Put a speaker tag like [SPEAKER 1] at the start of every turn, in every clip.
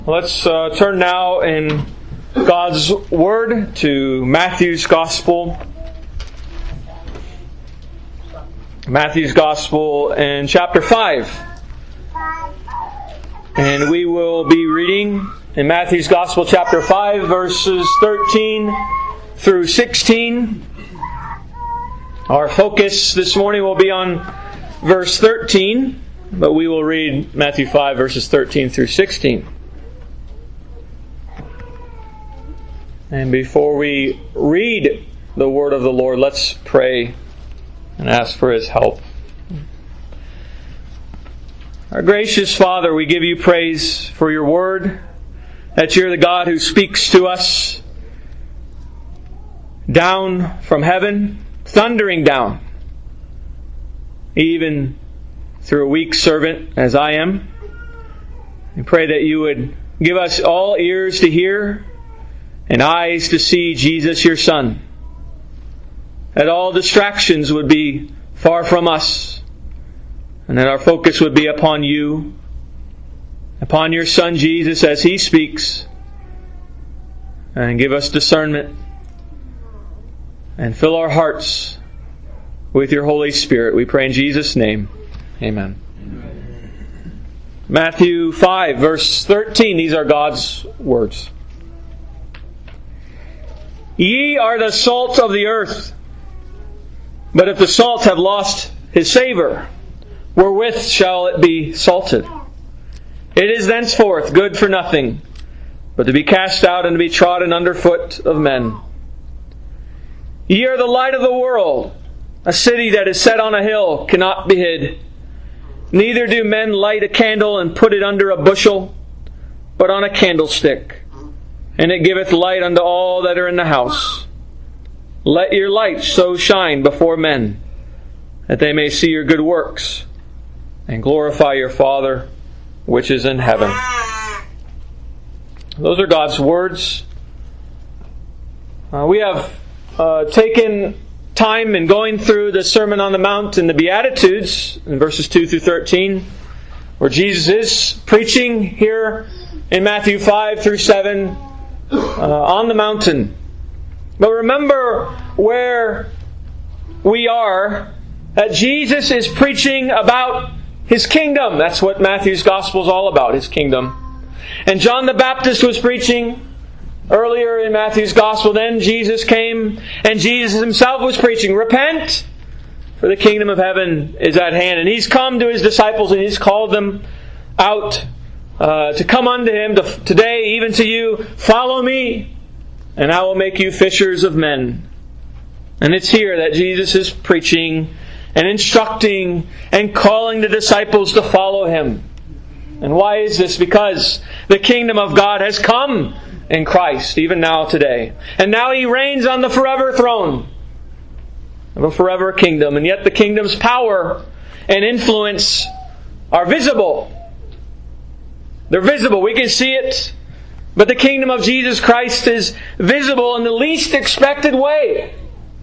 [SPEAKER 1] Let's turn now in God's Word to Matthew's Gospel. Matthew's Gospel in chapter 5. And we will be reading in Matthew's Gospel chapter 5 verses 13 through 16. Our focus this morning will be on verse 13, but we will read Matthew 5 verses 13 through 16. And before we read the word of the Lord, let's pray and ask for His help. Our gracious Father, we give You praise for Your word, that You're the God who speaks to us down from heaven, thundering down, even through a weak servant as I am. We pray that You would give us all ears to hear and eyes to see Jesus, Your Son. That all distractions would be far from us, and that our focus would be upon You, upon Your Son Jesus as He speaks, and give us discernment, and fill our hearts with Your Holy Spirit. We pray in Jesus' name. Amen. Matthew 5, verse 13. These are God's words. Ye are the salt of the earth. But if the salt have lost his savour, wherewith shall it be salted? It is thenceforth good for nothing, but to be cast out and to be trodden under foot of men. Ye are the light of the world. A city that is set on a hill cannot be hid. Neither do men light a candle and put it under a bushel, but on a candlestick, and it giveth light unto all that are in the house. Let your light so shine before men, that they may see your good works, and glorify your Father which is in heaven. Those are God's words. We have taken time in going through the Sermon on the Mount and the Beatitudes in verses 2 through 13, where Jesus is preaching here in Matthew 5 through 7 on the mountain. But remember where we are, that Jesus is preaching about His kingdom. That's what Matthew's Gospel is all about, His kingdom. And John the Baptist was preaching earlier in Matthew's Gospel. Then Jesus came, and Jesus Himself was preaching, repent, for the kingdom of heaven is at hand. And He's come to His disciples and He's called them out to come unto Him, today, even to you, follow me, and I will make you fishers of men. And it's here that Jesus is preaching and instructing and calling the disciples to follow Him. And why is this? Because the kingdom of God has come in Christ, even now today. And now He reigns on the forever throne of a forever kingdom. And yet the kingdom's power and influence are visible. They're visible. We can see it. But the kingdom of Jesus Christ is visible in the least expected way.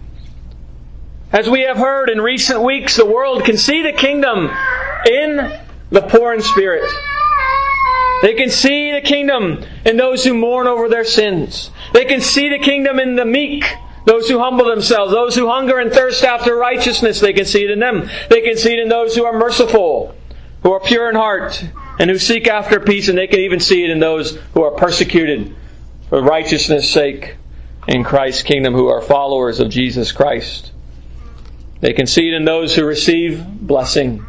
[SPEAKER 1] As we have heard in recent weeks, the world can see the kingdom in the poor in spirit. They can see the kingdom in those who mourn over their sins. They can see the kingdom in the meek, those who humble themselves, those who hunger and thirst after righteousness. They can see it in them. They can see it in those who are merciful, who are pure in heart, and who seek after peace, and they can even see it in those who are persecuted for righteousness' sake in Christ's kingdom, who are followers of Jesus Christ. They can see it in those who receive blessing.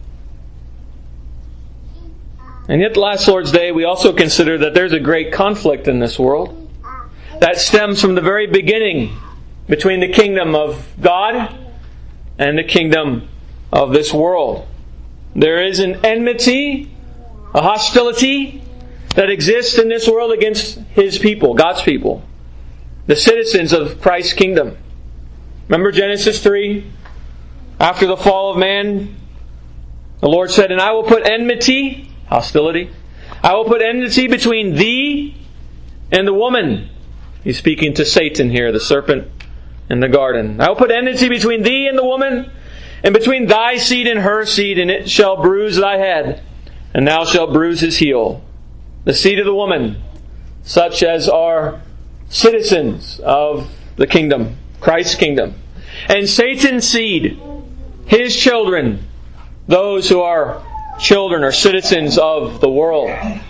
[SPEAKER 1] And yet last Lord's Day we also consider that there's a great conflict in this world that stems from the very beginning between the kingdom of God and the kingdom of this world. There is an enmity, a hostility that exists in this world against His people, God's people, the citizens of Christ's kingdom. Remember Genesis 3? After the fall of man, the Lord said, and I will put enmity, hostility, I will put enmity between thee and the woman. He's speaking to Satan here, the serpent in the garden. I will put enmity between thee and the woman, and between thy seed and her seed, and it shall bruise thy head, and thou shalt bruise his heel. the seed of the woman, such as are citizens of the kingdom, Christ's kingdom. And Satan's seed, his children, those who are children or citizens of the world.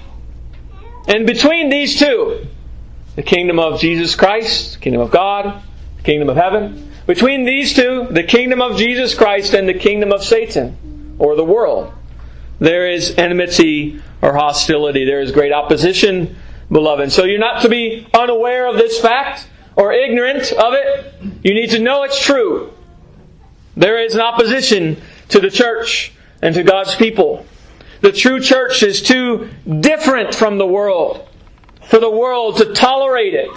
[SPEAKER 1] And between these two, the kingdom of Jesus Christ, the kingdom of God, the kingdom of heaven, between these two, the kingdom of Jesus Christ and the kingdom of Satan, or the world, there is enmity or hostility. There is great opposition, beloved. So you're not to be unaware of this fact or ignorant of it. You need to know it's true. There is an opposition to the church and to God's people. The true church is too different from the world for the world to tolerate it.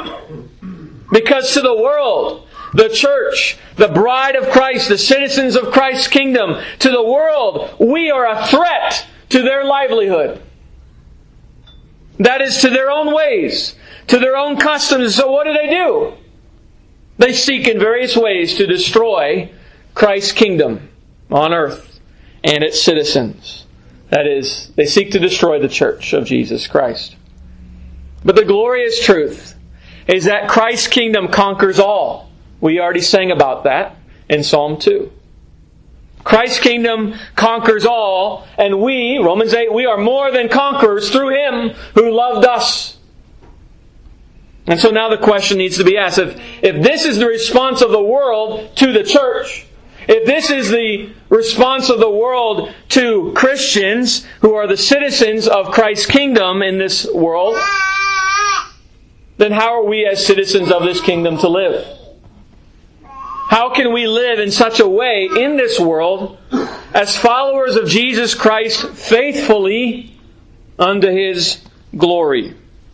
[SPEAKER 1] Because to the world, the church, the bride of Christ, the citizens of Christ's kingdom, to the world, we are a threat to their livelihood. That is, to their own ways, to their own customs. So what do? They seek in various ways to destroy Christ's kingdom on earth and its citizens. That is, they seek to destroy the church of Jesus Christ. But the glorious truth is that Christ's kingdom conquers all. We already sang about that in Psalm 2. Christ's kingdom conquers all, and we, Romans 8, we are more than conquerors through Him who loved us. And so now the question needs to be asked, if this is the response of the world to the church, if this is the response of the world to Christians who are the citizens of Christ's kingdom in this world, then how are we as citizens of this kingdom to live? How can we live in such a way in this world as followers of Jesus Christ faithfully unto His glory?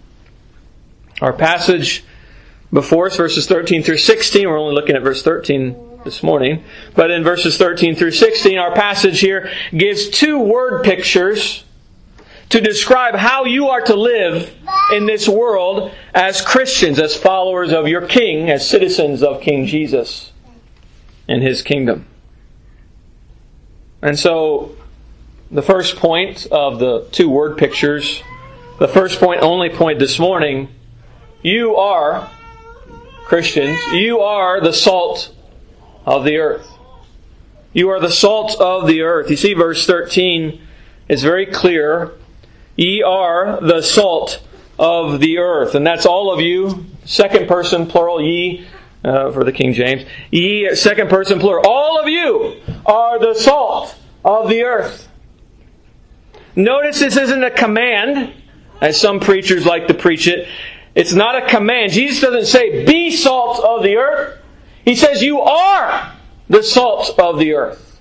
[SPEAKER 1] Our passage before us, verses 13 through 16, we're only looking at verse 13 this morning, but in verses 13 through 16, our passage here gives two word pictures to describe how you are to live in this world as Christians, as followers of your King, as citizens of King Jesus and His kingdom. And so, the first point of the two word pictures, the first point, only point this morning, you are, Christians, you are the salt of the earth. You are the salt of the earth. You see, verse 13 is very clear. Ye are the salt of the earth. And that's all of you. Second person plural, ye, for the King James. Ye, second person plural. All of you are the salt of the earth. Notice this isn't a command, as some preachers like to preach it. It's not a command. Jesus doesn't say, be salt of the earth. He says, you are the salt of the earth.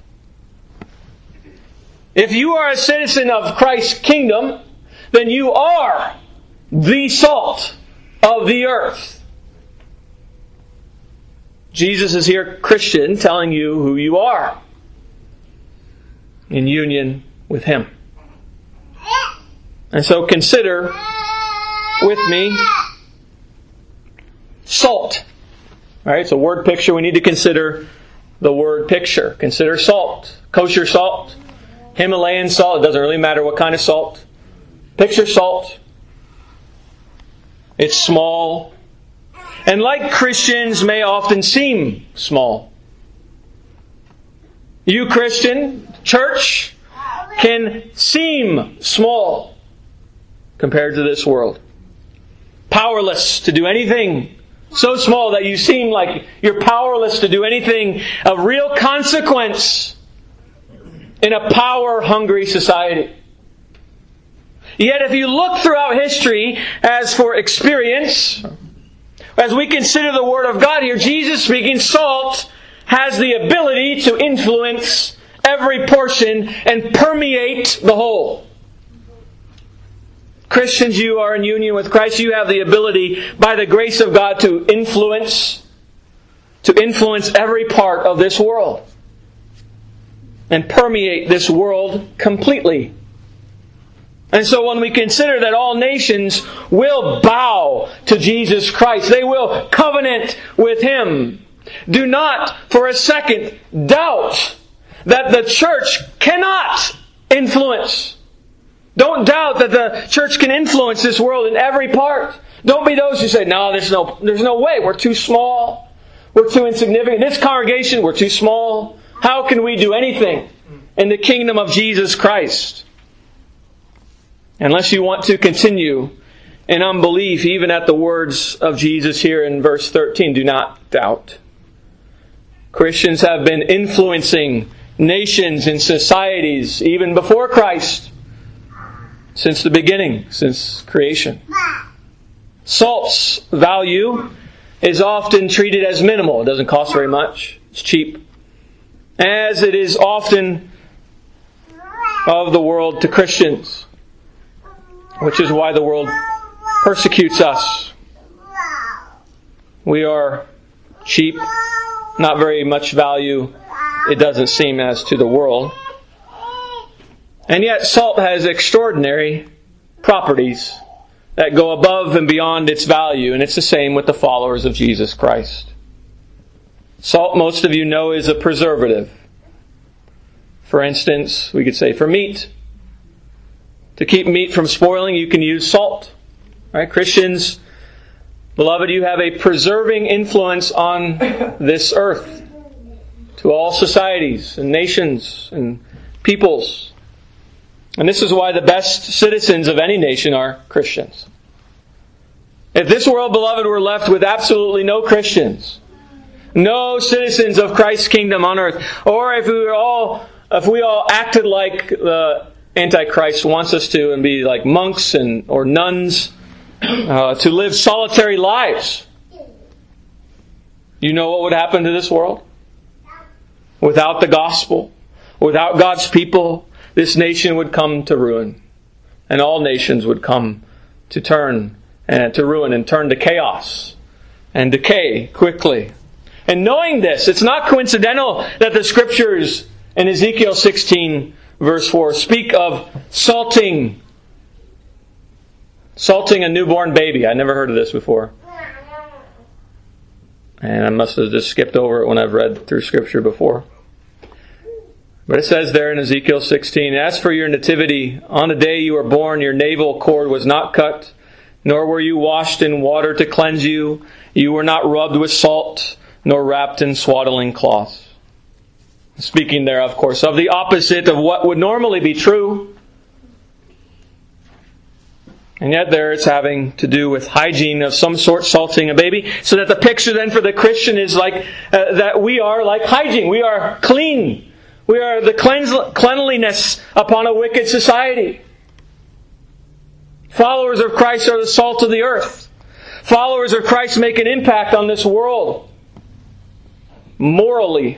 [SPEAKER 1] If you are a citizen of Christ's kingdom, then you are the salt of the earth. Jesus is here, Christian, telling you who you are in union with Him. And so consider with me salt. Alright, it's a word picture. We need to consider the word picture. Consider salt. Kosher salt. Himalayan salt. It doesn't really matter what kind of salt. Picture salt. It's small. And like Christians may often seem small. You Christian, church, can seem small compared to this world. Powerless to do anything. So small that you seem like you're powerless to do anything of real consequence in a power-hungry society. Yet if you look throughout history as for experience, as we consider the Word of God here, Jesus speaking, salt has the ability to influence every portion and permeate the whole. Christians, you are in union with Christ. You have the ability, by the grace of God, to influence every part of this world and permeate this world completely. And so when we consider that all nations will bow to Jesus Christ, they will covenant with Him, do not for a second doubt that the church cannot influence Don't doubt that the church can influence this world in every part. Don't be those who say, no, there's no way. We're too small. We're too insignificant. This congregation, we're too small. How can we do anything in the kingdom of Jesus Christ? Unless you want to continue in unbelief, even at the words of Jesus here in verse 13, do not doubt. Christians have been influencing nations and societies even before Christ, since the beginning, since creation. Salt's value is often treated as minimal. It doesn't cost very much. It's cheap. As it is often of the world to Christians, which is why the world persecutes us. We are cheap, not very much value, it doesn't seem, as to the world. And yet salt has extraordinary properties that go above and beyond its value, and it's the same with the followers of Jesus Christ. Salt, most of you know, is a preservative. For instance, we could say for meat. To keep meat from spoiling, you can use salt. Right? Christians, beloved, you have a preserving influence on this earth to all societies and nations and peoples. And this is why the best citizens of any nation are Christians. If this world, beloved, were left with absolutely no Christians, no citizens of Christ's kingdom on earth, or if we all acted like the Antichrist wants us to, and be like monks or nuns, to live solitary lives, you know what would happen to this world? Without the gospel, without God's people, this nation would come to ruin. And all nations would come to turn and to ruin and turn to chaos and decay quickly. And knowing this, it's not coincidental that the Scriptures in Ezekiel 16 verse 4 speak of salting a newborn baby. I never heard of this before. And I must have just skipped over it when I've read through Scripture before. But it says there in Ezekiel 16, as for your nativity, on the day you were born, your navel cord was not cut, nor were you washed in water to cleanse you. You were not rubbed with salt, nor wrapped in swaddling cloths. Speaking there, of course, of the opposite of what would normally be true. And yet there it's having to do with hygiene of some sort, salting a baby. So that the picture then for the Christian is like that we are like hygiene. We are clean. We are the cleanliness upon a wicked society. Followers of Christ are the salt of the earth. Followers of Christ make an impact on this world. Morally.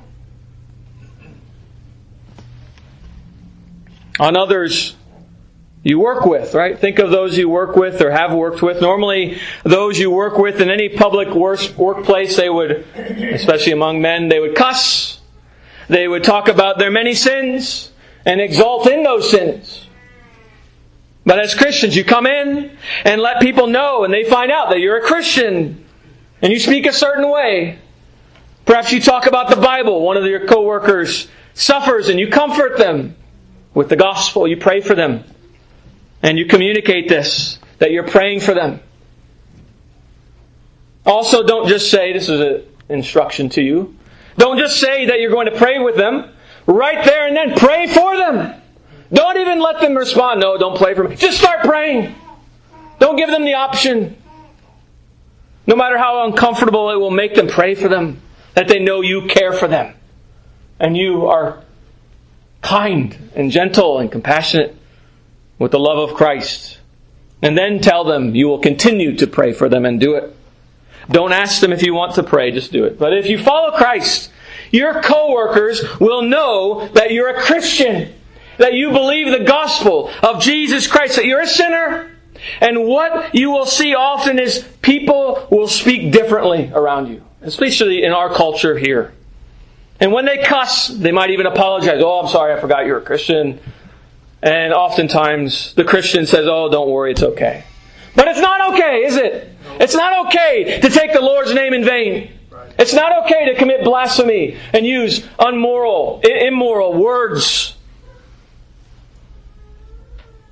[SPEAKER 1] On others you work with, right? Think of those you work with or have worked with. Normally, those you work with in any public workplace, they would, especially among men, they would cuss. They would talk about their many sins and exalt in those sins. But as Christians, you come in and let people know, and they find out that you're a Christian and you speak a certain way. Perhaps you talk about the Bible. One of your co-workers suffers and you comfort them with the gospel. You pray for them. And you communicate this, that you're praying for them. Also, don't just say, this is an instruction to you, don't just say that you're going to pray with them. Right there and then, pray for them. Don't even let them respond, no, don't pray for me. Just start praying. Don't give them the option. No matter how uncomfortable it will make them, pray for them. That they know you care for them. And you are kind and gentle and compassionate with the love of Christ. And then tell them you will continue to pray for them and do it. Don't ask them if you want to pray, just do it. But if you follow Christ, your co-workers will know that you're a Christian, that you believe the gospel of Jesus Christ, that you're a sinner. And what you will see often is people will speak differently around you, especially in our culture here. And when they cuss, they might even apologize. Oh, I'm sorry, I forgot you're a Christian. And oftentimes the Christian says, oh, don't worry, it's okay. But it's not okay, is it? It's not okay to take the Lord's name in vain. It's not okay to commit blasphemy and use immoral words.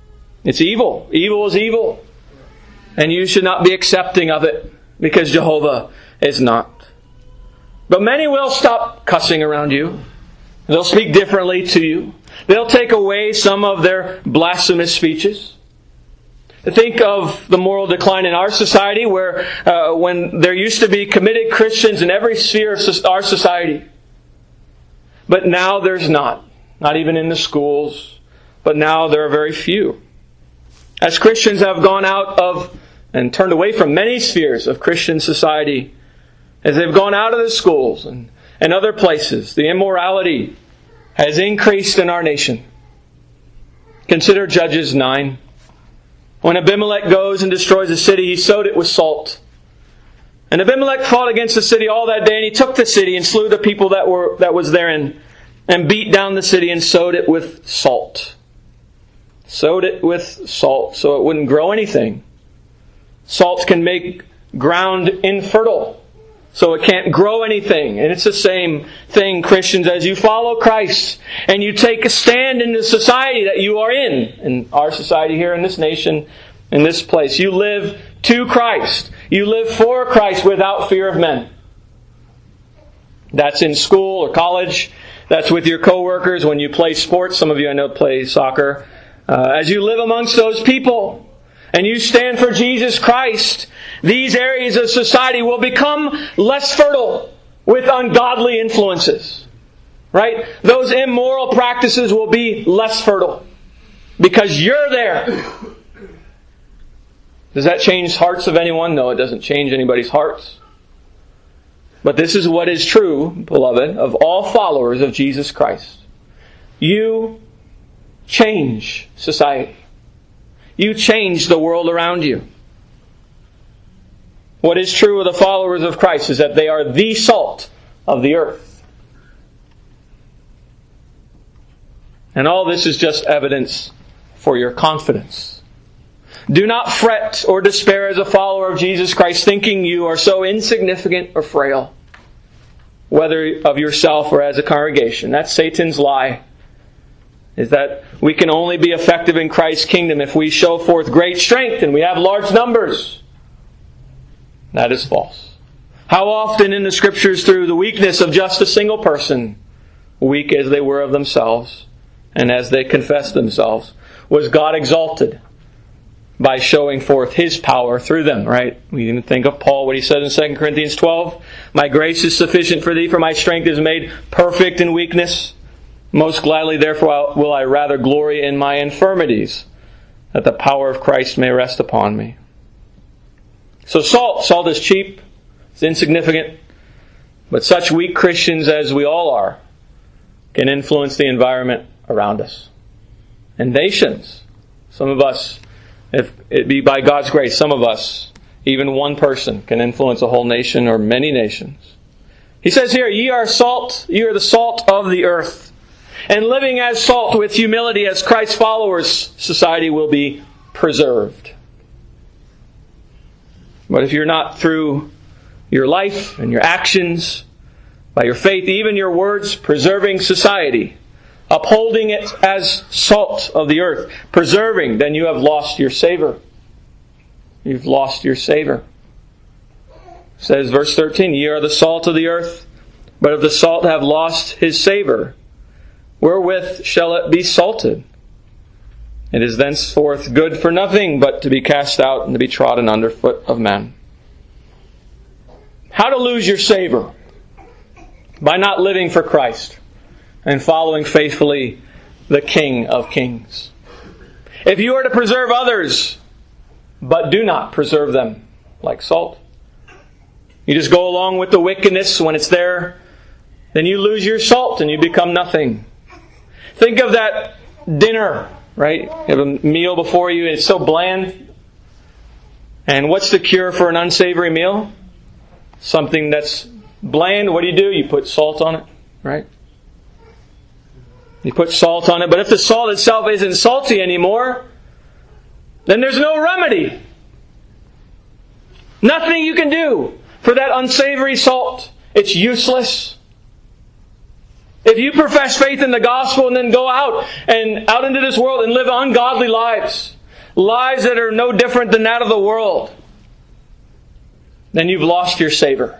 [SPEAKER 1] It's evil. Evil is evil. And you should not be accepting of it, because Jehovah is not. But many will stop cussing around you. They'll speak differently to you. They'll take away some of their blasphemous speeches. Think of the moral decline in our society, where when there used to be committed Christians in every sphere of our society. But now there's not. Not even in the schools. But now there are very few. As Christians have gone out of and turned away from many spheres of Christian society, as they've gone out of the schools and other places, the immorality has increased in our nation. Consider Judges 9. When Abimelech goes and destroys a city, he sowed it with salt. And Abimelech fought against the city all that day, and he took the city and slew the people that was therein, and beat down the city and sowed it with salt. Sowed it with salt so it wouldn't grow anything. Salt can make ground infertile, so it can't grow anything. And it's the same thing, Christians, as you follow Christ and you take a stand in the society that you are in our society here in this nation, in this place. You live to Christ. You live for Christ without fear of men. That's in school or college. That's with your coworkers when you play sports. Some of you I know play soccer. As you live amongst those people and you stand for Jesus Christ, these areas of society will become less fertile with ungodly influences. Right? Those immoral practices will be less fertile because you're there. Does that change hearts of anyone? No, it doesn't change anybody's hearts. But this is what is true, beloved, of all followers of Jesus Christ. You change society. You change the world around you. What is true of the followers of Christ is that they are the salt of the earth. And all this is just evidence for your confidence. Do not fret or despair as a follower of Jesus Christ, thinking you are so insignificant or frail, whether of yourself or as a congregation. That's Satan's lie, is that we can only be effective in Christ's kingdom if we show forth great strength and we have large numbers. That is false. How often in the Scriptures, through the weakness of just a single person, weak as they were of themselves, and as they confessed themselves, was God exalted by showing forth His power through them, right? We even think of Paul, what he said in 2 Corinthians 12. My grace is sufficient for thee, for my strength is made perfect in weakness. Most gladly, therefore, will I rather glory in my infirmities, that the power of Christ may rest upon me. So salt is cheap, it's insignificant, but such weak Christians as we all are can influence the environment around us. And nations, some of us, if it be by God's grace, some of us, even one person, can influence a whole nation or many nations. He says here, ye are salt, ye are the salt of the earth. And living as salt with humility as Christ's followers, society will be preserved. But if you're not through your life and your actions, by your faith, even your words, preserving society, upholding it as salt of the earth, preserving, then you have lost your savor. You've lost your savor. It says, verse 13, ye are the salt of the earth, but if the salt have lost his savor, wherewith shall it be salted? It is thenceforth good for nothing but to be cast out and to be trodden under foot of men. How to lose your savor? By not living for Christ and following faithfully the King of Kings. If you are to preserve others, but do not preserve them like salt, you just go along with the wickedness when it's there, then you lose your salt and you become nothing. Think of that dinner, right? You have a meal before you and it's so bland. And what's the cure for an unsavory meal? Something that's bland. What do? You put salt on it, right? You put salt on it. But if the salt itself isn't salty anymore, then there's no remedy. Nothing you can do for that unsavory salt. It's useless. If you profess faith in the gospel and then go out into this world and live ungodly lives, lives that are no different than that of the world, then you've lost your savor.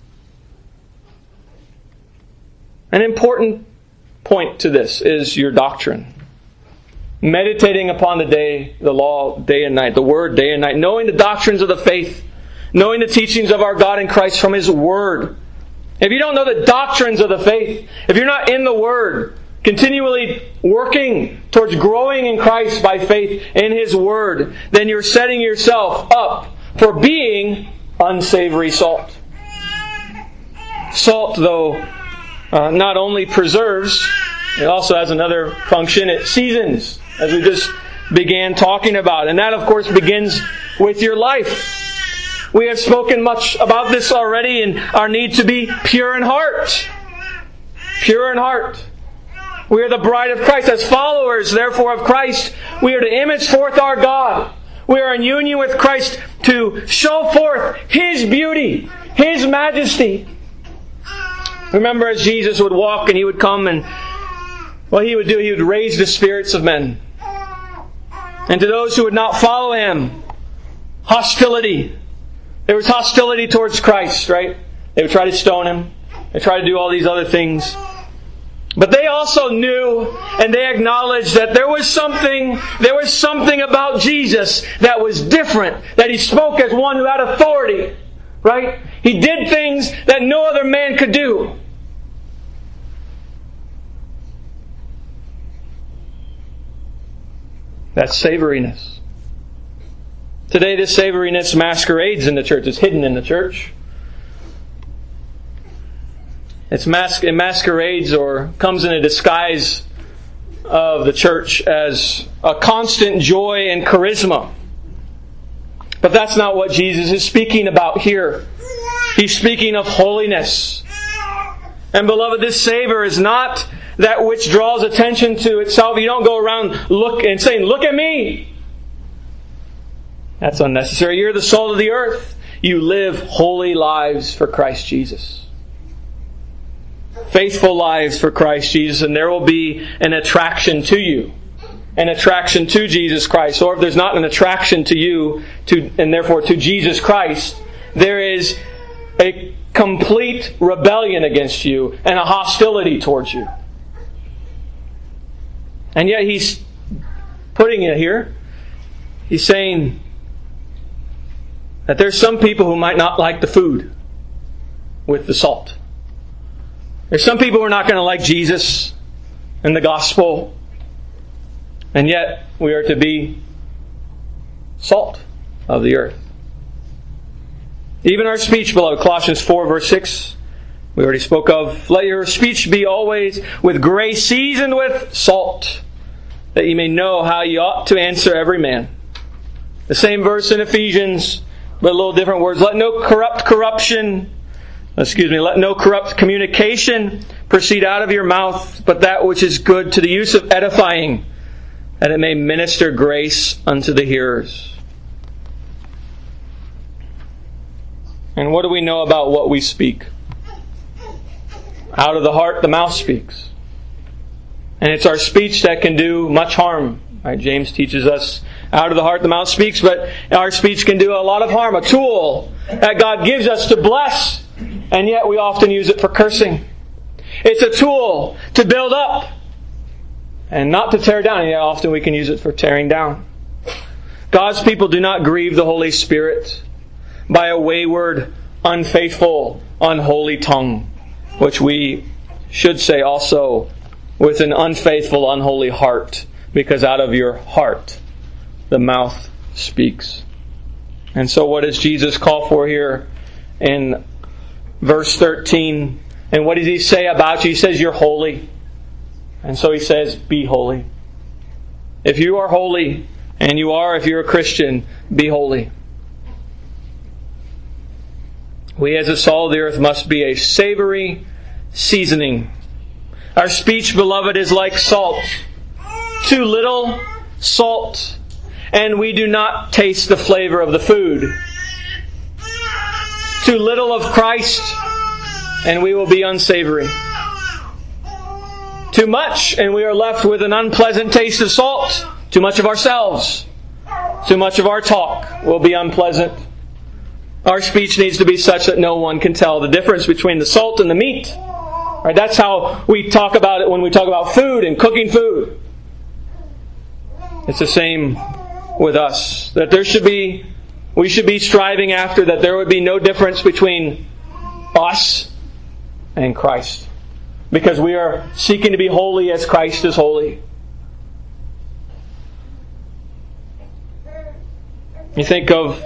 [SPEAKER 1] An important point to this is your doctrine. Meditating upon the law day and night, the Word day and night, knowing the doctrines of the faith, knowing the teachings of our God in Christ from His Word. If you don't know the doctrines of the faith, if you're not in the Word, continually working towards growing in Christ by faith in His Word, then you're setting yourself up for being unsavory salt. Salt, though, not only preserves, it also has another function. It seasons, as we just began talking about. And that, of course, begins with your life. We have spoken much about this already and our need to be pure in heart. Pure in heart. We are the bride of Christ. As followers, therefore, of Christ, we are to image forth our God. We are in union with Christ to show forth His beauty, His majesty. Remember, as Jesus would walk and He would come, and what He would do, He would raise the spirits of men. And to those who would not follow Him, hostility. There was hostility towards Christ, right? They would try to stone Him. They try to do all these other things. But they also knew and they acknowledged that there was something about Jesus that was different, that He spoke as one who had authority, right? He did things that no other man could do. That's savoriness. Today this savoriness masquerades in the church. It's hidden in the church. It masquerades or comes in a disguise of the church as a constant joy and charisma. But that's not what Jesus is speaking about here. He's speaking of holiness. And beloved, this savor is not that which draws attention to itself. You don't go around saying, "Look at me." That's unnecessary. You're the salt of the earth. You live holy lives for Christ Jesus. Faithful lives for Christ Jesus, and there will be an attraction to you. An attraction to Jesus Christ. Or if there's not an attraction to you, and therefore to Jesus Christ, there is a complete rebellion against you and a hostility towards you. And yet He's putting it here. He's saying that there's some people who might not like the food with the salt. There's some people who are not going to like Jesus and the gospel. And yet we are to be salt of the earth. Even our speech, beloved, Colossians 4 verse 6, we already spoke of. Let your speech be always with grace, seasoned with salt, that you may know how you ought to answer every man. The same verse in Ephesians, but a little different words. Let no corrupt communication proceed out of your mouth, but that which is good to the use of edifying, that it may minister grace unto the hearers. And what do we know about what we speak? Out of the heart, the mouth speaks. And it's our speech that can do much harm. Right? James teaches us, out of the heart, the mouth speaks, but our speech can do a lot of harm. A tool that God gives us to bless, and yet we often use it for cursing. It's a tool to build up and not to tear down, and yet often we can use it for tearing down. God's people do not grieve the Holy Spirit by a wayward, unfaithful, unholy tongue, which we should say also with an unfaithful, unholy heart, because out of your heart the mouth speaks. And so what does Jesus call for here in verse 13? And what does He say about you? He says you're holy. And so He says, be holy. If you are holy, and you are, if you're a Christian, be holy. We as the salt of the earth must be a savory seasoning. Our speech, beloved, is like salt. Too little salt, and we do not taste the flavor of the food. Too little of Christ, and we will be unsavory. Too much, and we are left with an unpleasant taste of salt. Too much of ourselves, Too much of our talk will be unpleasant. Our speech needs to be such that no one can tell the difference between the salt and the meat. Right? That's how we talk about it when we talk about food and cooking food. It's the same with us. That we should be striving after that there would be no difference between us and Christ. Because we are seeking to be holy as Christ is holy. You think of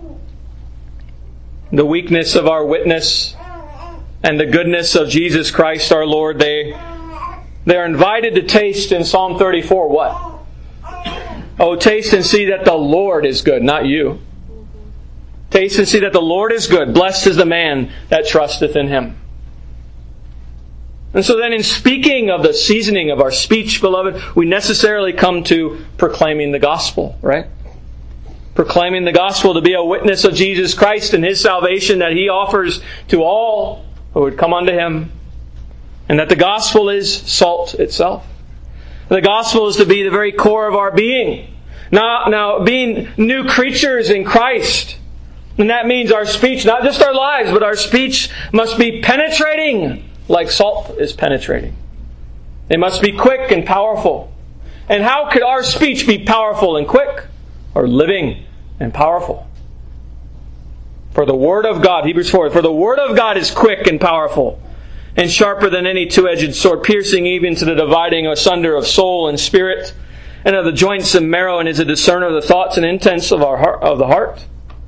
[SPEAKER 1] the weakness of our witness and the goodness of Jesus Christ our Lord. They're invited to taste in Psalm 34 what? Oh, taste and see that the Lord is good, not you. Taste and see that the Lord is good. Blessed is the man that trusteth in Him. And so then in speaking of the seasoning of our speech, beloved, we necessarily come to proclaiming the gospel, right? Proclaiming the gospel to be a witness of Jesus Christ and His salvation that He offers to all who would come unto Him. And that the gospel is salt itself. The gospel is to be the very core of our being. Now being new creatures in Christ. And that means our speech, not just our lives, but our speech must be penetrating like salt is penetrating. It must be quick and powerful. And how could our speech be powerful and quick? Or living and powerful? For the Word of God, Hebrews 4, for the Word of God is quick and powerful, and sharper than any two-edged sword, piercing even to the dividing asunder of soul and spirit, and of the joints and marrow, and is a discerner of the thoughts and intents of the heart.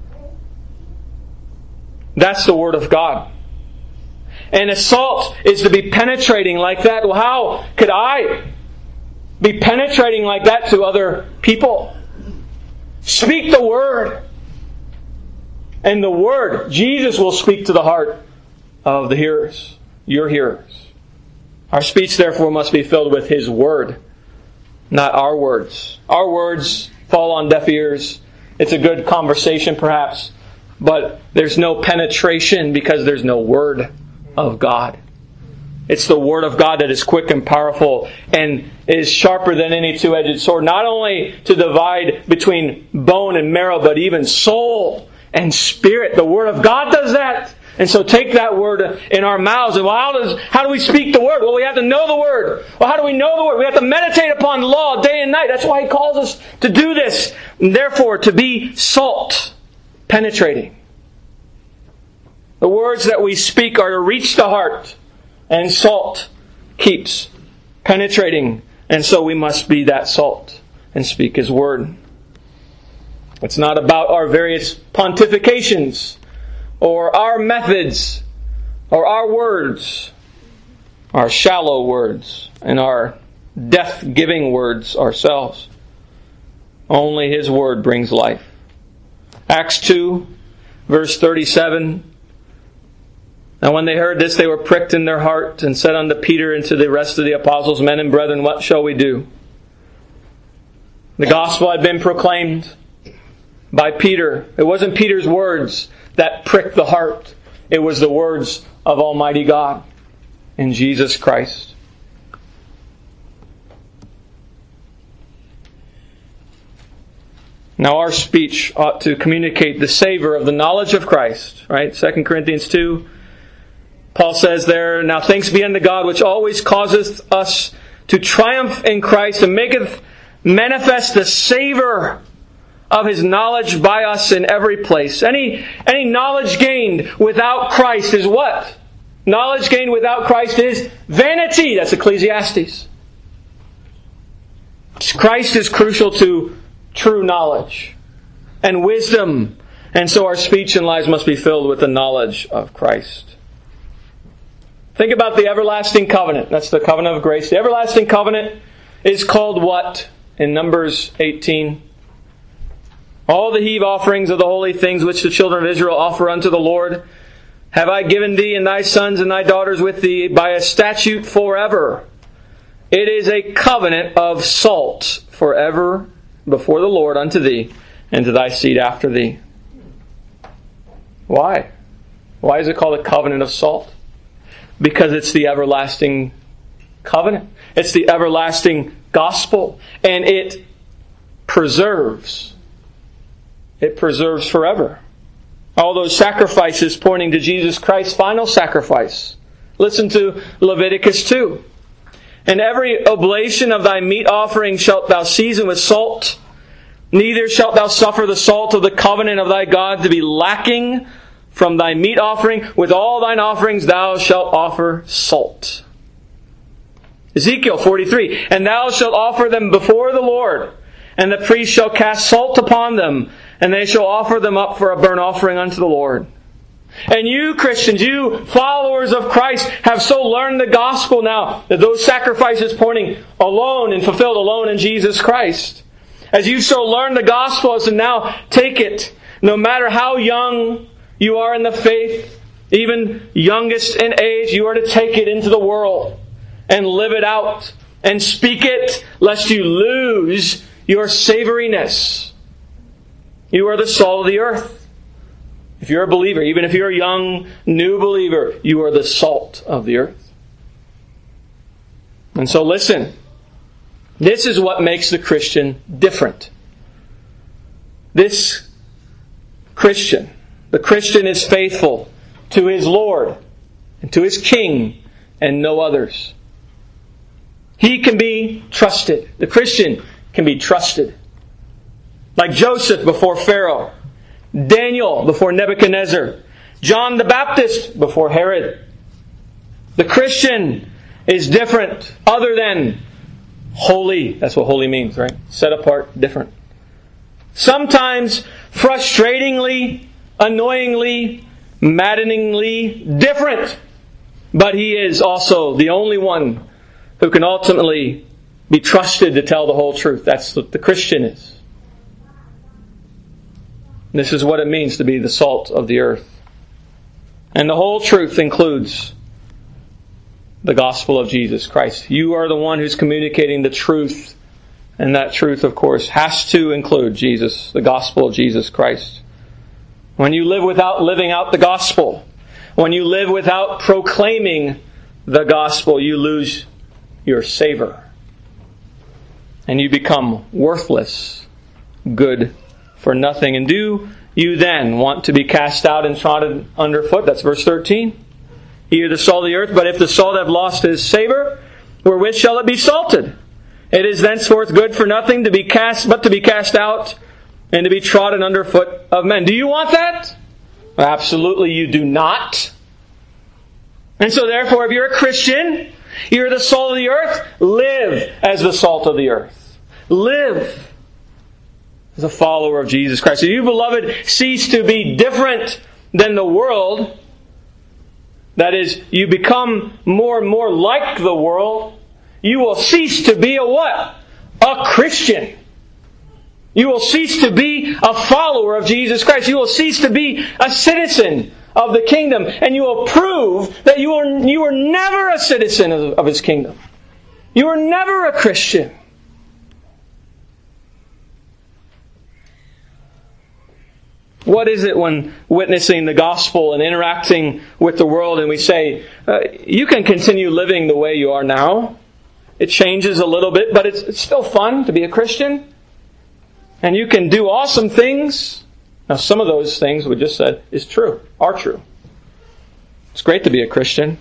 [SPEAKER 1] That's the Word of God. And a salt is to be penetrating like that. Well, how could I be penetrating like that to other people? Speak the Word. And the Word, Jesus will speak to the heart of the hearers, your hearers. Our speech, therefore, must be filled with His Word, not our words. Our words fall on deaf ears. It's a good conversation, perhaps, but there's no penetration because there's no Word of God. It's the Word of God that is quick and powerful and is sharper than any two-edged sword, not only to divide between bone and marrow, but even soul and spirit. The Word of God does that. And so take that Word in our mouths. And how do we speak the Word? Well, we have to know the Word. Well, how do we know the Word? We have to meditate upon the law day and night. That's why He calls us to do this. And therefore, to be salt, penetrating. The words that we speak are to reach the heart. And salt keeps penetrating. And so we must be that salt and speak His Word. It's not about our various pontifications or our methods or our words, our shallow words and our death-giving words ourselves. Only His Word brings life. Acts 2, verse 37. Now when they heard this, they were pricked in their heart and said unto Peter and to the rest of the apostles, Men and brethren, what shall we do? The gospel had been proclaimed by Peter. It wasn't Peter's words that pricked the heart. It was the words of Almighty God in Jesus Christ. Now our speech ought to communicate the savor of the knowledge of Christ. Right? 2 Corinthians 2. Paul says there, Now thanks be unto God, which always causeth us to triumph in Christ, and maketh manifest the savor of His knowledge by us in every place. Any knowledge gained without Christ is what? Knowledge gained without Christ is vanity. That's Ecclesiastes. Christ is crucial to true knowledge and wisdom. And so our speech and lives must be filled with the knowledge of Christ. Think about the everlasting covenant. That's the covenant of grace. The everlasting covenant is called what in Numbers 18? All the heave offerings of the holy things which the children of Israel offer unto the Lord have I given thee and thy sons and thy daughters with thee by a statute forever. It is a covenant of salt forever before the Lord unto thee and to thy seed after thee. Why? Why is it called a covenant of salt? Because it's the everlasting covenant. It's the everlasting gospel. And it preserves it preserves forever. All those sacrifices pointing to Jesus Christ's final sacrifice. Listen to Leviticus 2. And every oblation of thy meat offering shalt thou season with salt. Neither shalt thou suffer the salt of the covenant of thy God to be lacking from thy meat offering. With all thine offerings thou shalt offer salt. Ezekiel 43. And thou shalt offer them before the Lord, and the priest shall cast salt upon them, and they shall offer them up for a burnt offering unto the Lord. And you Christians, you followers of Christ, have so learned the gospel now that those sacrifices pointing alone and fulfilled alone in Jesus Christ. As you so learned the gospel, as to now take it, no matter how young you are in the faith, even youngest in age, you are to take it into the world and live it out and speak it, lest you lose your savoriness. You are the salt of the earth. If you're a believer, even if you're a young, new believer, you are the salt of the earth. And so listen, this is what makes the Christian different. This Christian, the Christian is faithful to his Lord and to his King and no others. He can be trusted. The Christian can be trusted. Like Joseph before Pharaoh, Daniel before Nebuchadnezzar, John the Baptist before Herod. The Christian is different, other than holy. That's what holy means, right? Set apart, different. Sometimes frustratingly, annoyingly, maddeningly different. But he is also the only one who can ultimately be trusted to tell the whole truth. That's what the Christian is. This is what it means to be the salt of the earth. And the whole truth includes the gospel of Jesus Christ. You are the one who's communicating the truth. And that truth, of course, has to include Jesus, the gospel of Jesus Christ. When you live without living out the gospel, when you live without proclaiming the gospel, you lose your savor. And you become worthless, good for nothing. And do you then want to be cast out and trodden underfoot? That's verse 13. Ye are the salt of the earth, but if the salt have lost his savor, wherewith shall it be salted? It is thenceforth good for nothing to be cast out and to be trodden underfoot of men. Do you want that? Absolutely you do not. And so therefore, if you're a Christian, you're the salt of the earth, live as the salt of the earth. Live as a follower of Jesus Christ. If you, beloved, cease to be different than the world, that is, you become more and more like the world, you will cease to be a what? A Christian. You will cease to be a follower of Jesus Christ. You will cease to be a citizen of the kingdom. And you will prove that you were never a citizen of His kingdom. You were never a Christian. What is it when witnessing the gospel and interacting with the world and we say, you can continue living the way you are now. It changes a little bit, but it's still fun to be a Christian. And you can do awesome things. Now, some of those things we just said are true. It's great to be a Christian.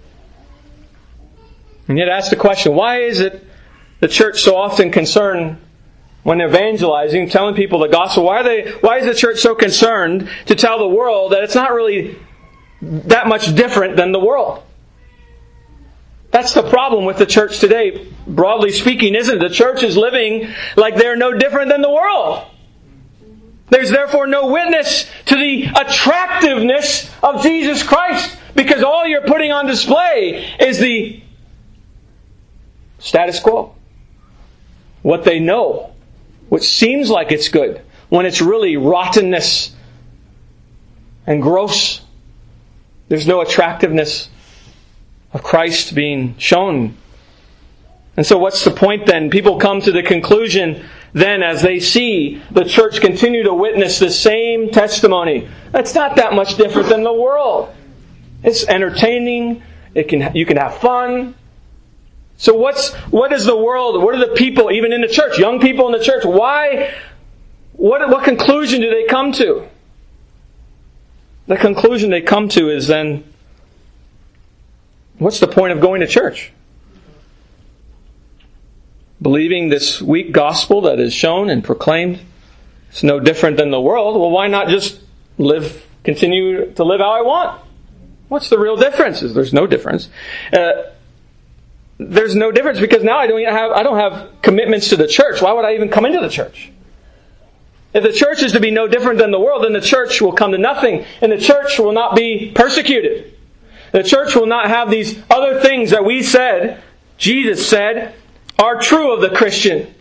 [SPEAKER 1] And yet ask the question, why is it the church so often concerned when evangelizing, telling people the gospel? Why is the church so concerned to tell the world that it's not really that much different than the world? That's the problem with the church today, broadly speaking, isn't it? The church is living like they're no different than the world. There's therefore no witness to the attractiveness of Jesus Christ, because all you're putting on display is the status quo. What they know, which seems like it's good, when it's really rottenness and gross. There's no attractiveness of Christ being shown. And so what's the point then? People come to the conclusion then, as they see the church continue to witness the same testimony, that's not that much different than the world. It's entertaining. You can have fun. So what is the world? What are the people, even in the church, young people in the church? Why what conclusion do they come to? The conclusion they come to is then, what's the point of going to church? Believing this weak gospel that is shown and proclaimed, it's no different than the world. Well, why not just continue to live how I want? What's the real difference? There's no difference. There's no difference because now I don't have commitments to the church. Why would I even come into the church? If the church is to be no different than the world, then the church will come to nothing, and the church will not be persecuted. The church will not have these other things that Jesus said, are true of the Christian.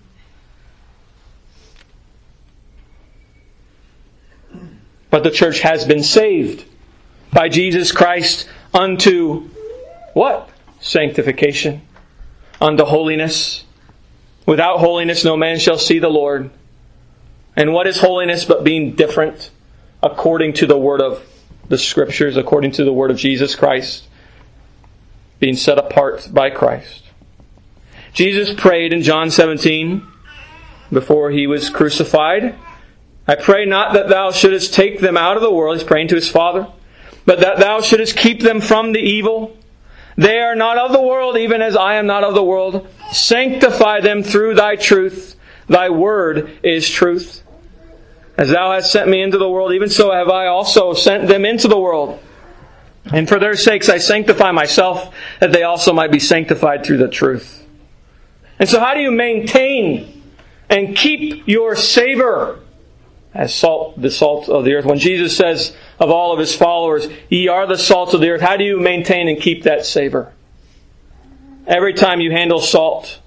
[SPEAKER 1] But the church has been saved by Jesus Christ unto what? Sanctification. Unto holiness. Without holiness no man shall see the Lord. And what is holiness but being different according to the word of the Scriptures, according to the word of Jesus Christ? Being set apart by Christ. Jesus prayed in John 17 before He was crucified, I pray not that Thou shouldest take them out of the world, He's praying to His Father, but that Thou shouldest keep them from the evil. They are not of the world, even as I am not of the world. Sanctify them through Thy truth. Thy word is truth. As Thou hast sent me into the world, even so have I also sent them into the world. And for their sakes I sanctify myself, that they also might be sanctified through the truth. And so how do you maintain and keep your savor as the salt of the earth? When Jesus says of all of His followers, ye are the salt of the earth, how do you maintain and keep that savor? Every time you handle salt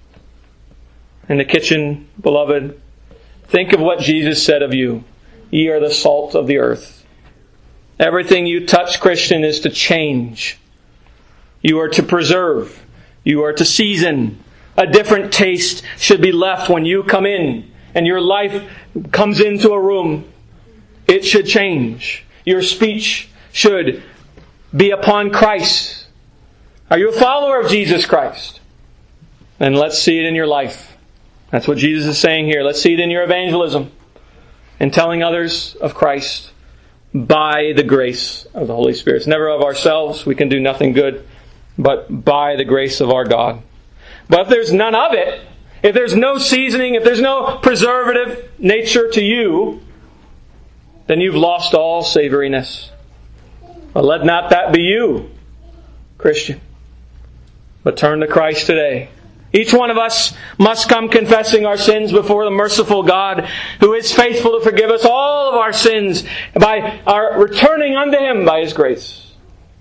[SPEAKER 1] in the kitchen, beloved, think of what Jesus said of you. Ye are the salt of the earth. Everything you touch, Christian, is to change. You are to preserve. You are to season. A different taste should be left when you come in and your life comes into a room. It should change. Your speech should be upon Christ. Are you a follower of Jesus Christ? Then let's see it in your life. That's what Jesus is saying here. Let's see it in your evangelism and telling others of Christ by the grace of the Holy Spirit. It's never of ourselves. We can do nothing good, but by the grace of our God. But if there's none of it, if there's no seasoning, if there's no preservative nature to you, then you've lost all savoriness. But let not that be you, Christian. But turn to Christ today. Each one of us must come confessing our sins before the merciful God, who is faithful to forgive us all of our sins by our returning unto Him by His grace.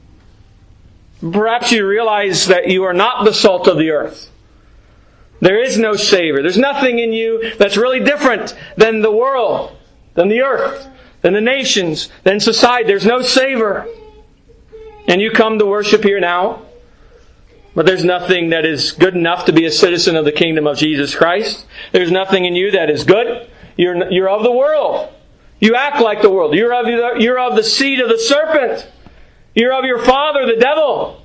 [SPEAKER 1] Perhaps you realize that you are not the salt of the earth. There is no savor. There's nothing in you that's really different than the world, than the earth, than the nations, than society. There's no savor. And you come to worship here now, but there's nothing that is good enough to be a citizen of the kingdom of Jesus Christ. There's nothing in you that is good. You're of the world. You act like the world. You're of the seed of the serpent. You're of your father, the devil.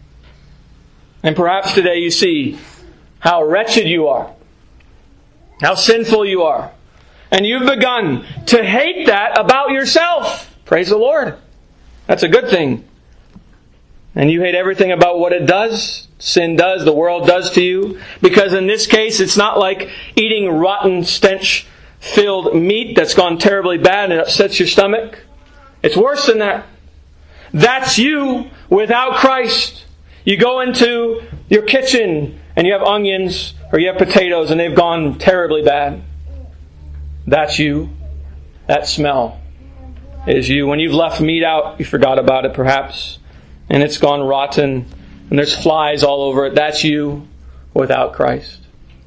[SPEAKER 1] And perhaps today you see how wretched you are, how sinful you are. And you've begun to hate that about yourself. Praise the Lord. That's a good thing. And you hate everything about what it does, sin does, the world does to you. Because in this case, it's not like eating rotten, stench-filled meat that's gone terribly bad and it upsets your stomach. It's worse than that. That's you without Christ. You go into your kitchen and you have onions or you have potatoes and they've gone terribly bad. That's you. That smell is you. When you've left meat out, you forgot about it perhaps, and it's gone rotten and there's flies all over it. That's you without Christ.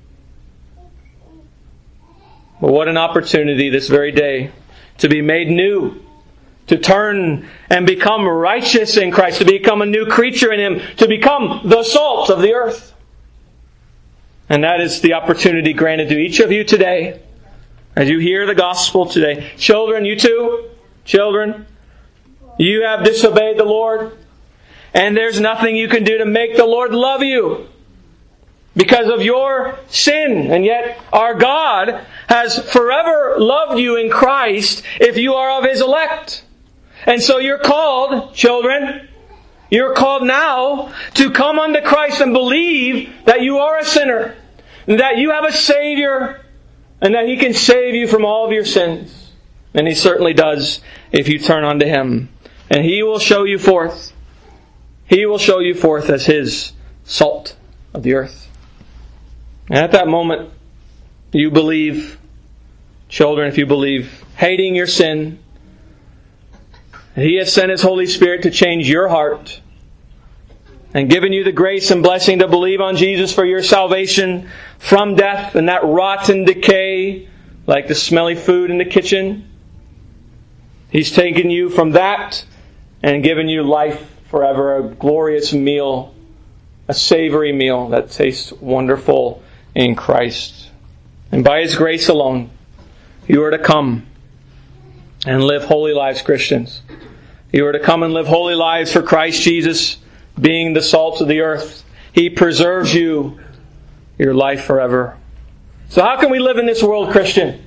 [SPEAKER 1] But what an opportunity this very day to be made new, to turn and become righteous in Christ, to become a new creature in Him, to become the salt of the earth. And that is the opportunity granted to each of you today as you hear the gospel today. Children, you too, children, you have disobeyed the Lord, and there's nothing you can do to make the Lord love you. because of your sin. And yet our God has forever loved you in Christ if you are of His elect. And so you're called, children, you're called now to come unto Christ and believe that you are a sinner, and that you have a Savior, and that He can save you from all of your sins. And He certainly does if you turn unto Him. And He will show you forth. He will show you forth as His salt of the earth. And at that moment, you believe, children, if you believe, hating your sin, He has sent His Holy Spirit to change your heart and given you the grace and blessing to believe on Jesus for your salvation from death and that rot and decay, like the smelly food in the kitchen. He's taken you from that and given you life forever, a glorious meal, a savory meal that tastes wonderful in Christ. And by His grace alone, you are to come and live holy lives, Christians. You are to come and live holy lives for Christ Jesus, being the salt of the earth. He preserves you, your life forever. So how can we live in this world, Christian?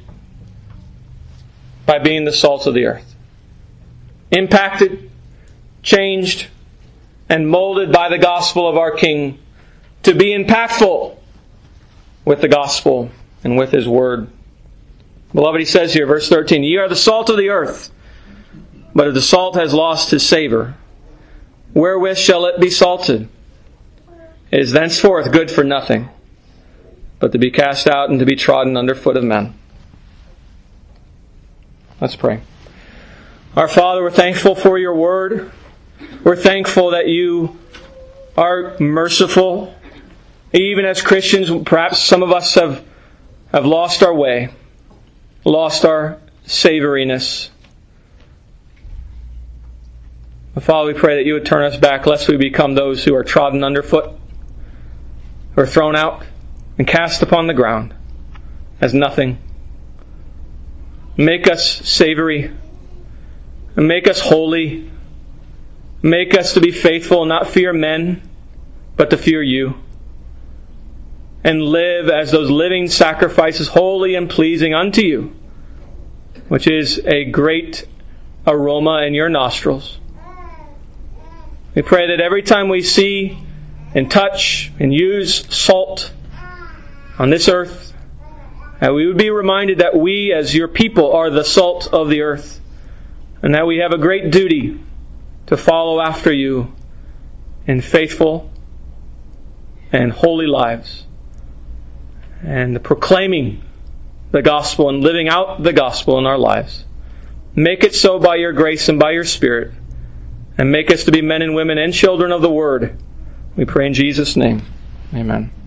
[SPEAKER 1] By being the salt of the earth. Impacted, changed, and molded by the gospel of our King to be impactful with the gospel and with His word. Beloved, He says here, verse 13, "Ye are the salt of the earth, but if the salt has lost his savour, wherewith shall it be salted? It is thenceforth good for nothing, but to be cast out and to be trodden under foot of men." Let's pray. Our Father, we're thankful for your word. We're thankful that you are merciful. Even as Christians, perhaps some of us have lost our way, lost our savoriness. But Father, we pray that you would turn us back, lest we become those who are trodden underfoot, who are thrown out and cast upon the ground as nothing. Make us savory, and make us holy. Make us to be faithful and not fear men, but to fear you. And live as those living sacrifices, holy and pleasing unto you, which is a great aroma in your nostrils. We pray that every time we see and touch and use salt on this earth, that we would be reminded that we as your people are the salt of the earth, and that we have a great duty to follow after you in faithful and holy lives, and proclaiming the gospel and living out the gospel in our lives. Make it so by your grace and by your Spirit, and make us to be men and women and children of the Word. We pray in Jesus' name. Amen.